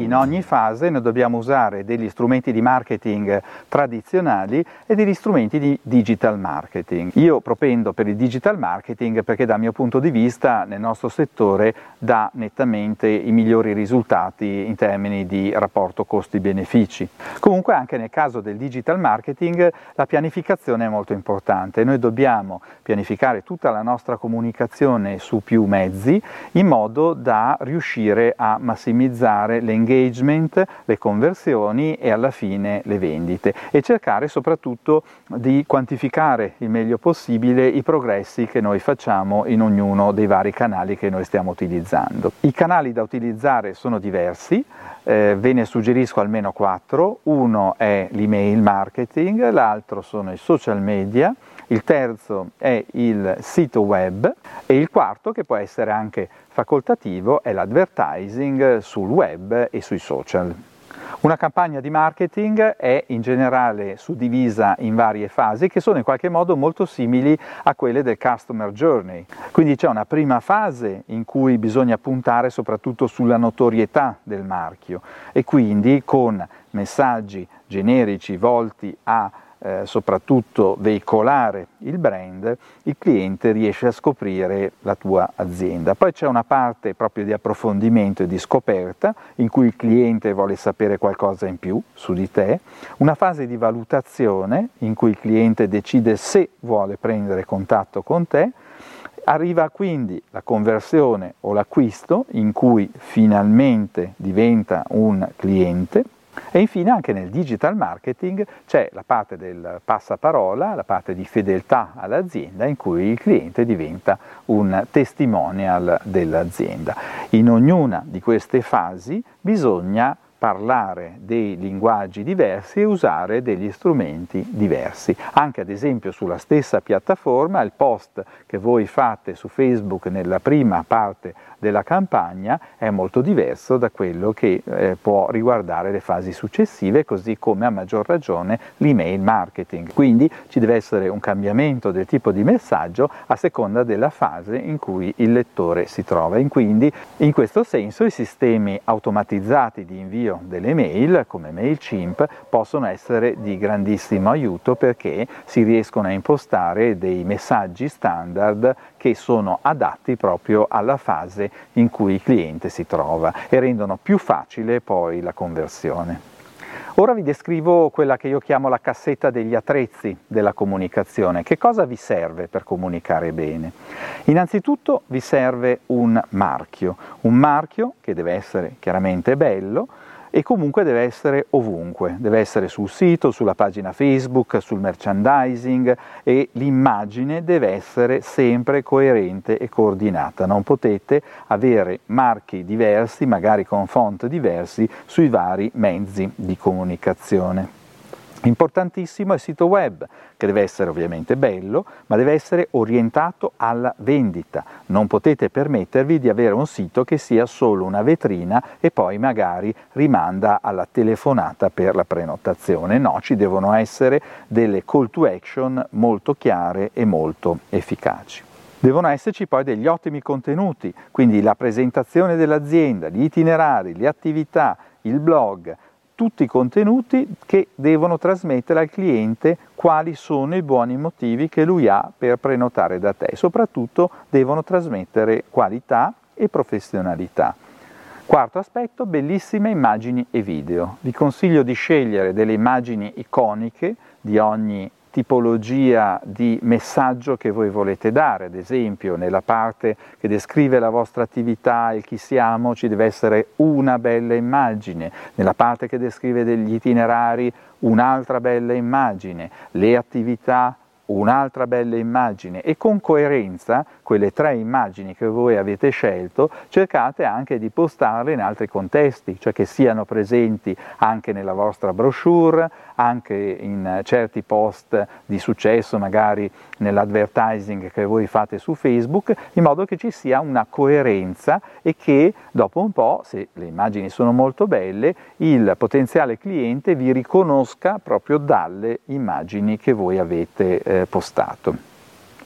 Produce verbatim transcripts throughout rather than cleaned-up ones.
in ogni fase noi dobbiamo usare degli strumenti di marketing tradizionali e degli strumenti di digital marketing. Io propendo per il digital marketing perché dal mio punto di vista nel nostro settore dà nettamente i migliori risultati in termini di rapporto costi-benefici. Comunque anche nel caso del digital marketing la pianificazione è molto importante. Noi dobbiamo pianificare tutta la nostra comunicazione su più mezzi in modo da riuscire a massimizzare l'engagement, le conversioni e alla fine le vendite e cercare soprattutto di quantificare il meglio possibile i progressi che noi facciamo in ognuno dei vari canali che noi stiamo utilizzando. I canali da utilizzare sono diversi, eh, ve ne suggerisco almeno quattro. Uno è l'email marketing, l'altro sono i social media, il terzo è il sito web e il quarto, che può essere anche facoltativo, è l'advertising sul web e sui social. Una campagna di marketing è in generale suddivisa in varie fasi che sono in qualche modo molto simili a quelle del customer journey. Quindi c'è una prima fase in cui bisogna puntare soprattutto sulla notorietà del marchio e quindi con messaggi generici volti a Eh, soprattutto veicolare il brand, il cliente riesce a scoprire la tua azienda. Poi c'è una parte proprio di approfondimento e di scoperta in cui il cliente vuole sapere qualcosa in più su di te, una fase di valutazione in cui il cliente decide se vuole prendere contatto con te. Arriva quindi la conversione o l'acquisto in cui finalmente diventa un cliente. E infine anche nel digital marketing c'è la parte del passaparola, la parte di fedeltà all'azienda in cui il cliente diventa un testimonial dell'azienda. In ognuna di queste fasi bisogna parlare dei linguaggi diversi e usare degli strumenti diversi. Anche ad esempio sulla stessa piattaforma il post che voi fate su Facebook nella prima parte della campagna è molto diverso da quello che eh, può riguardare le fasi successive, così come a maggior ragione l'email marketing. Quindi ci deve essere un cambiamento del tipo di messaggio a seconda della fase in cui il lettore si trova. E quindi in questo senso i sistemi automatizzati di invio delle mail come MailChimp possono essere di grandissimo aiuto perché si riescono a impostare dei messaggi standard che sono adatti proprio alla fase in cui il cliente si trova e rendono più facile poi la conversione. Ora vi descrivo quella che io chiamo la cassetta degli attrezzi della comunicazione. Che cosa vi serve per comunicare bene? Innanzitutto vi serve un marchio, un marchio che deve essere chiaramente bello e comunque deve essere ovunque, deve essere sul sito, sulla pagina Facebook, sul merchandising e l'immagine deve essere sempre coerente e coordinata. Non potete avere marchi diversi, magari con font diversi, sui vari mezzi di comunicazione. Importantissimo è il sito web, che deve essere ovviamente bello, ma deve essere orientato alla vendita. Non potete permettervi di avere un sito che sia solo una vetrina e poi magari rimanda alla telefonata per la prenotazione. No, ci devono essere delle call to action molto chiare e molto efficaci. Devono esserci poi degli ottimi contenuti, quindi la presentazione dell'azienda, gli itinerari, le attività, il blog, tutti i contenuti che devono trasmettere al cliente quali sono i buoni motivi che lui ha per prenotare da te. Soprattutto devono trasmettere qualità e professionalità. Quarto aspetto, bellissime immagini e video. Vi consiglio di scegliere delle immagini iconiche di ogni tipologia di messaggio che voi volete dare. Ad esempio nella parte che descrive la vostra attività e chi siamo ci deve essere una bella immagine, nella parte che descrive degli itinerari un'altra bella immagine, le attività un'altra bella immagine e con coerenza quelle tre immagini che voi avete scelto cercate anche di postarle in altri contesti, cioè che siano presenti anche nella vostra brochure, anche in certi post di successo, magari nell'advertising che voi fate su Facebook, in modo che ci sia una coerenza e che dopo un po', se le immagini sono molto belle, il potenziale cliente vi riconosca proprio dalle immagini che voi avete eh, postato.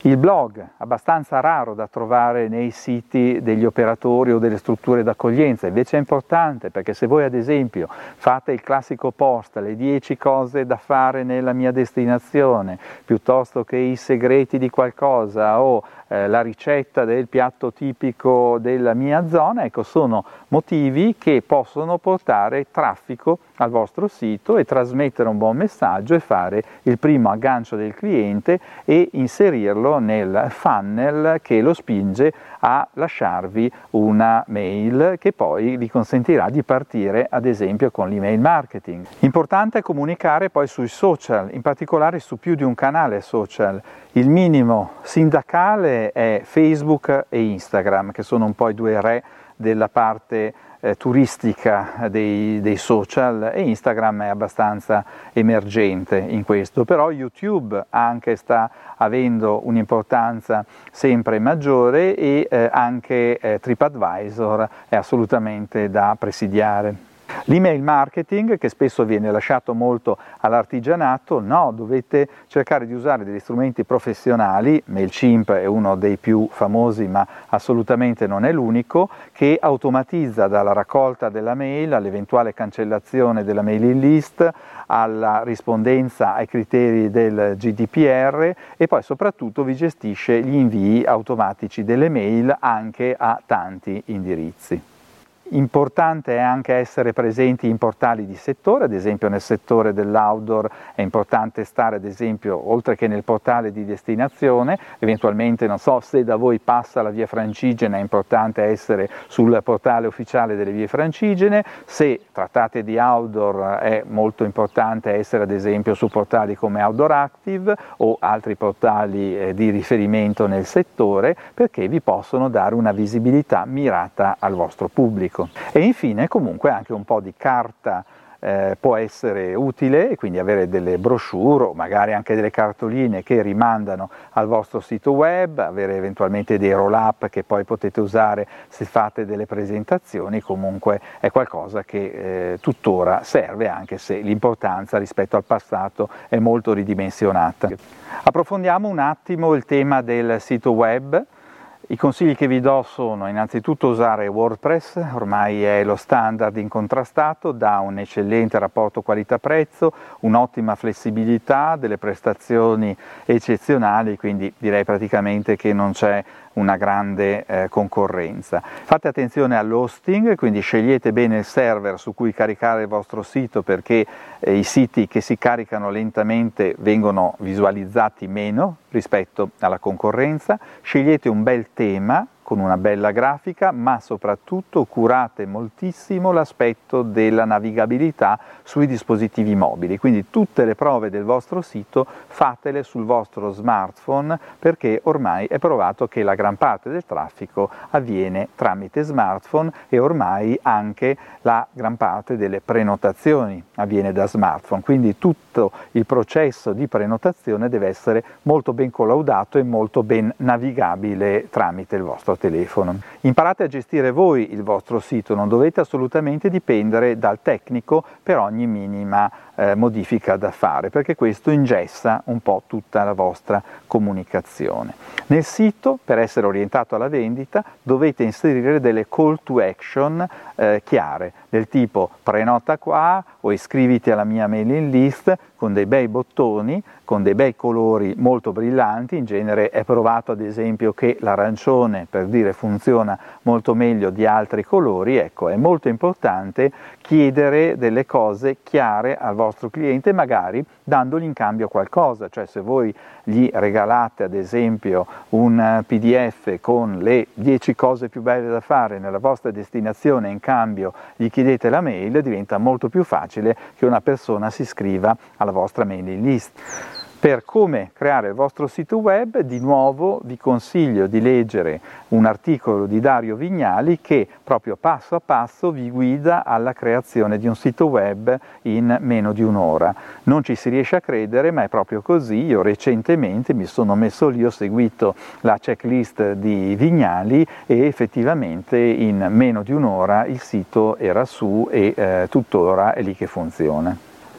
Il blog, abbastanza raro da trovare nei siti degli operatori o delle strutture d'accoglienza, invece è importante perché se voi ad esempio fate il classico post, le dieci cose da fare nella mia destinazione, piuttosto che i segreti di qualcosa o eh, la ricetta del piatto tipico della mia zona, ecco, sono motivi che possono portare traffico al vostro sito e trasmettere un buon messaggio e fare il primo aggancio del cliente e inserirlo nel funnel che lo spinge a lasciarvi una mail che poi vi consentirà di partire ad esempio con l'email marketing. Importante comunicare poi sui social, in particolare su più di un canale social. Il minimo sindacale è Facebook e Instagram, che sono un po' i due re della parte eh, turistica dei, dei social, e Instagram è abbastanza emergente in questo, però YouTube anche sta avendo un'importanza sempre maggiore e eh, anche eh, TripAdvisor è assolutamente da presidiare. L'email marketing, che spesso viene lasciato molto all'artigianato, no, dovete cercare di usare degli strumenti professionali. MailChimp è uno dei più famosi, ma assolutamente non è l'unico, che automatizza dalla raccolta della mail all'eventuale cancellazione della mailing list, alla rispondenza ai criteri del G D P R e poi soprattutto vi gestisce gli invii automatici delle mail anche a tanti indirizzi. Importante è anche essere presenti in portali di settore, ad esempio nel settore dell'outdoor è importante stare ad esempio oltre che nel portale di destinazione, eventualmente non so se da voi passa la via Francigena, è importante essere sul portale ufficiale delle vie Francigene, se trattate di outdoor è molto importante essere ad esempio su portali come Outdoor Active o altri portali eh, di riferimento nel settore, perché vi possono dare una visibilità mirata al vostro pubblico. E infine comunque anche un po' di carta eh, può essere utile, e quindi avere delle brochure o magari anche delle cartoline che rimandano al vostro sito web, avere eventualmente dei roll up che poi potete usare se fate delle presentazioni. Comunque è qualcosa che eh, tuttora serve, anche se l'importanza rispetto al passato è molto ridimensionata. Approfondiamo un attimo il tema del sito web. I consigli che vi do sono innanzitutto usare WordPress, ormai è lo standard incontrastato, dà un eccellente rapporto qualità-prezzo, un'ottima flessibilità, delle prestazioni eccezionali, quindi direi praticamente che non c'è una grande eh, concorrenza. Fate attenzione all'hosting, quindi scegliete bene il server su cui caricare il vostro sito, perché eh, i siti che si caricano lentamente vengono visualizzati meno rispetto alla concorrenza. Scegliete un bel tema con una bella grafica, ma soprattutto curate moltissimo l'aspetto della navigabilità sui dispositivi mobili, quindi tutte le prove del vostro sito fatele sul vostro smartphone, perché ormai è provato che la gran parte del traffico avviene tramite smartphone e ormai anche la gran parte delle prenotazioni avviene da smartphone, quindi tutto il processo di prenotazione deve essere molto ben collaudato e molto ben navigabile tramite il vostro telefono. Imparate a gestire voi il vostro sito, non dovete assolutamente dipendere dal tecnico per ogni minima eh, modifica da fare, perché questo ingessa un po' tutta la vostra comunicazione. Nel sito, per essere orientato alla vendita, dovete inserire delle call to action eh, chiare, del tipo prenota qua o iscriviti alla mia mailing list, con dei bei bottoni, con dei bei colori molto brillanti. In genere è provato ad esempio che l'arancione, per dire, funziona molto meglio di altri colori. Ecco, è molto importante chiedere delle cose chiare al vostro cliente, magari dandogli in cambio qualcosa, cioè se voi gli regalate ad esempio un P D F con le dieci cose più belle da fare nella vostra destinazione e in cambio gli chiedete la mail, diventa molto più facile che una persona si iscriva alla vostra mailing list. Per come creare il vostro sito web, di nuovo vi consiglio di leggere un articolo di Dario Vignali che proprio passo a passo vi guida alla creazione di un sito web in meno di un'ora. Non ci si riesce a credere, ma è proprio così. Io recentemente mi sono messo lì, ho seguito la checklist di Vignali e effettivamente in meno di un'ora il sito era su e eh, tuttora è lì che funziona.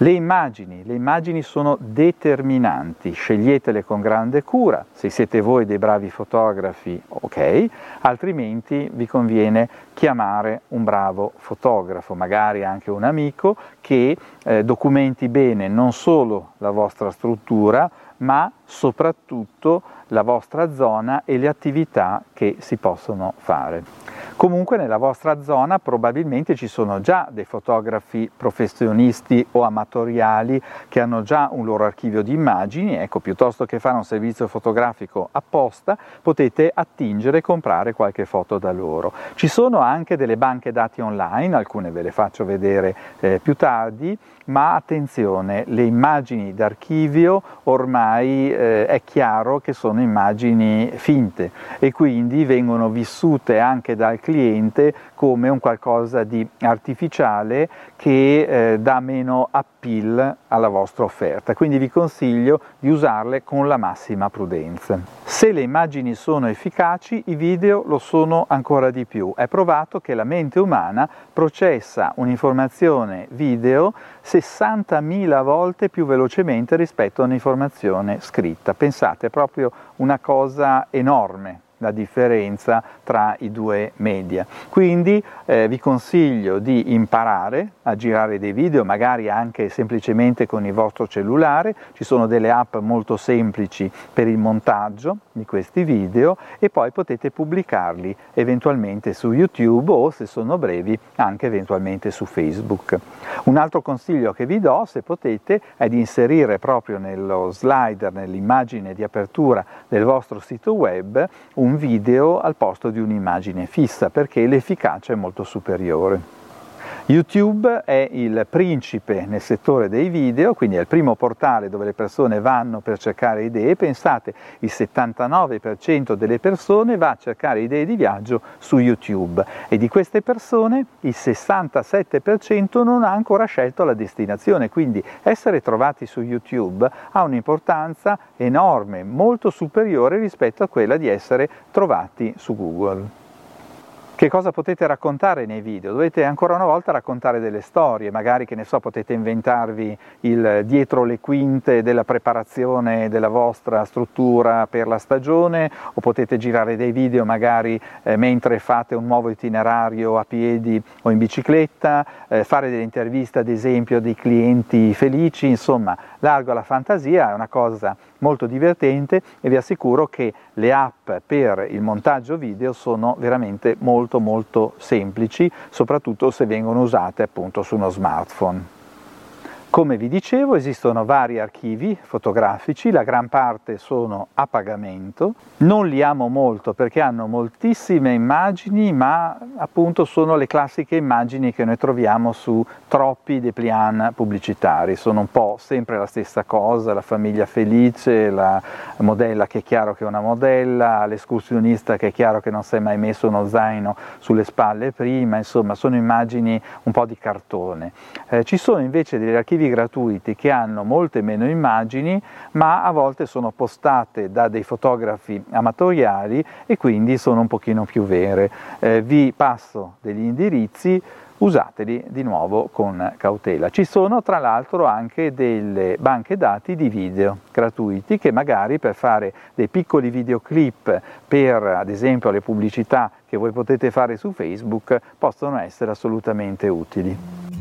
Le immagini, le immagini sono determinanti, sceglietele con grande cura, se siete voi dei bravi fotografi ok, altrimenti vi conviene chiamare un bravo fotografo, magari anche un amico, che eh, documenti bene non solo la vostra struttura, ma soprattutto la vostra zona e le attività che si possono fare. Comunque nella vostra zona probabilmente ci sono già dei fotografi professionisti o amatoriali che hanno già un loro archivio di immagini, ecco, piuttosto che fare un servizio fotografico apposta, potete attingere e comprare qualche foto da loro. Ci sono anche delle banche dati online, alcune ve le faccio vedere eh, più tardi, ma attenzione, le immagini d'archivio ormai eh, è chiaro che sono immagini finte e quindi vengono vissute anche dal cliente come un qualcosa di artificiale che eh, dà meno appeal alla vostra offerta, quindi vi consiglio di usarle con la massima prudenza. Se le immagini sono efficaci, i video lo sono ancora di più. È provato che la mente umana processa un'informazione video sessantamila volte più velocemente rispetto a un'informazione scritta. Pensate, è proprio una cosa enorme la differenza tra i due media. Quindi eh, vi consiglio di imparare a girare dei video, magari anche semplicemente con il vostro cellulare. Ci sono delle app molto semplici per il montaggio di questi video e poi potete pubblicarli eventualmente su YouTube o, se sono brevi, anche eventualmente su Facebook. Un altro consiglio che vi do, se potete, è di inserire proprio nello slider, nell'immagine di apertura del vostro sito web, un video al posto di un'immagine fissa, perché l'efficacia è molto superiore. YouTube è il principe nel settore dei video, quindi è il primo portale dove le persone vanno per cercare idee. Pensate, il settantanove per cento delle persone va a cercare idee di viaggio su YouTube e di queste persone il sessantasette per cento non ha ancora scelto la destinazione, quindi essere trovati su YouTube ha un'importanza enorme, molto superiore rispetto a quella di essere trovati su Google. Che cosa potete raccontare nei video? Dovete ancora una volta raccontare delle storie, magari, che ne so, potete inventarvi il dietro le quinte della preparazione della vostra struttura per la stagione, o potete girare dei video magari eh, mentre fate un nuovo itinerario a piedi o in bicicletta, eh, fare delle interviste ad esempio dei clienti felici, insomma, largo alla fantasia, è una cosa molto divertente e vi assicuro che le app per il montaggio video sono veramente molto molto semplici, soprattutto se vengono usate appunto su uno smartphone. Come vi dicevo, esistono vari archivi fotografici, la gran parte sono a pagamento, non li amo molto perché hanno moltissime immagini, ma appunto sono le classiche immagini che noi troviamo su troppi dépliant pubblicitari, sono un po' sempre la stessa cosa, la famiglia felice, la modella che è chiaro che è una modella, l'escursionista che è chiaro che non si è mai messo uno zaino sulle spalle prima, insomma sono immagini un po' di cartone. Eh, ci sono invece degli archivi gratuiti che hanno molte meno immagini, ma a volte sono postate da dei fotografi amatoriali e quindi sono un pochino più vere. Eh, vi passo degli indirizzi, usateli di nuovo con cautela. Ci sono tra l'altro anche delle banche dati di video gratuiti che magari per fare dei piccoli videoclip per ad esempio le pubblicità che voi potete fare su Facebook possono essere assolutamente utili.